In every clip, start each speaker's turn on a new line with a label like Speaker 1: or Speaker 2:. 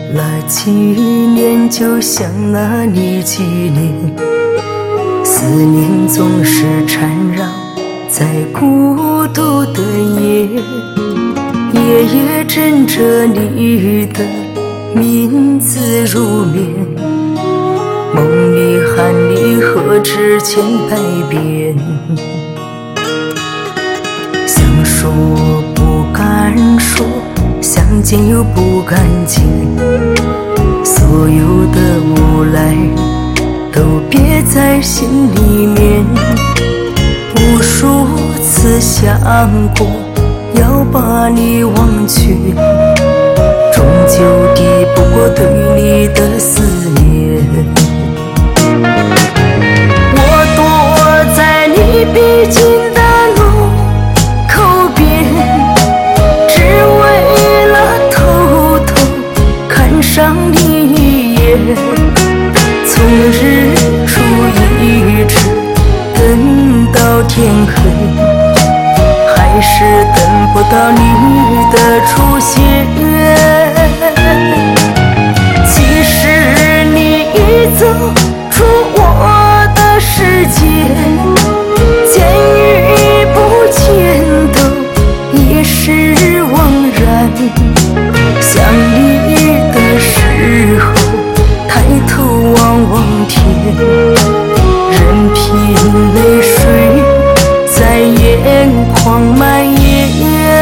Speaker 1: 了几年，就像那你几年，思念总是缠绕在孤独的夜，夜夜枕着你的名字入眠，梦里喊你何止千百遍，想说不敢说，想见又不敢见，所有的无奈都憋在心里面，无数次想过要把你忘却，终究抵不过对你的思念。我躲在你必经的路口边，只为了偷偷看上你一眼，从日出一直等到天黑，还是等不到你的出现。其实你已走出我的世界，见与不见都已是枉然。想你的时候，抬头望望天，任凭泪水在眼眶蔓延。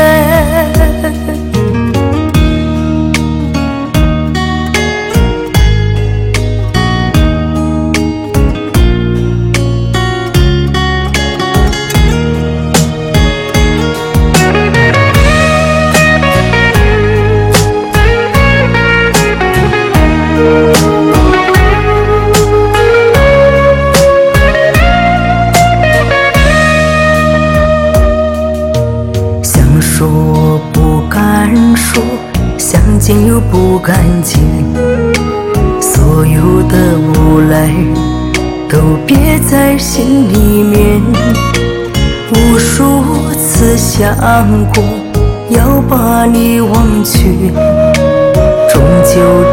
Speaker 1: 说不敢说，想见又不敢见，所有的无奈都憋在心里面，无数次想过要把你忘却，终究